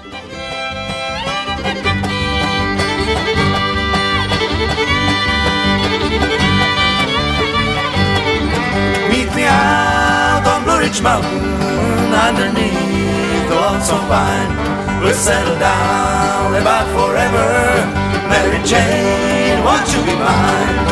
Meet me out on Blue Ridge Mountain underneath the lonesome pine. We'll settle down, live out forever. Mary Jane, won't you be mine?